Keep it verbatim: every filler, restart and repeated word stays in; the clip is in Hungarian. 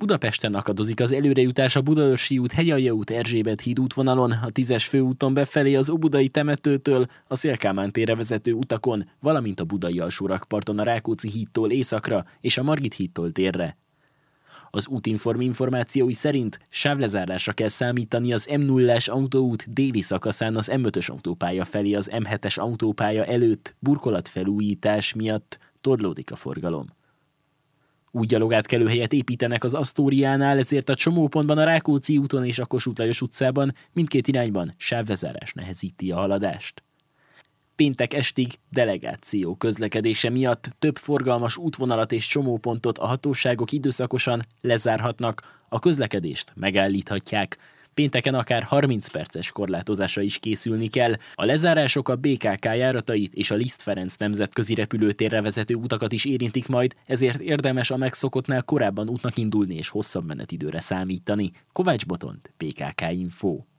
Budapesten akadozik az előrejutás a Budaörsi út, Hegyalja út, Erzsébet híd útvonalon, a tízes főúton befelé az Óbudai temetőtől, a Széll-Kálmán térre vezető utakon, valamint a Budai alsórakparton a Rákóczi hídtól északra és a Margit hídtól délre. Az Útinform információi szerint sávlezárásra kell számítani az M nullás autóút déli szakaszán az M ötös autópálya felé az M hetes autópálya előtt burkolatfelújítás miatt torlódik a forgalom. Új gyalogátkelőhelyet építenek az Asztóriánál, ezért a csomópontban a Rákóczi úton és a Kossuth Lajos utcában mindkét irányban sávlezárás nehezíti a haladást. Péntek estig delegáció közlekedése miatt több forgalmas útvonalat és csomópontot a hatóságok időszakosan lezárhatnak, a közlekedést megállíthatják. Pénteken akár harminc perces korlátozásra is készülni kell. A lezárások a bé ká ká járatait és a Liszt Ferenc nemzetközi repülőtérre vezető utakat is érintik majd, ezért érdemes a megszokottnál korábban útnak indulni és hosszabb menetidőre számítani. Kovács Botont, bé ká ká Info.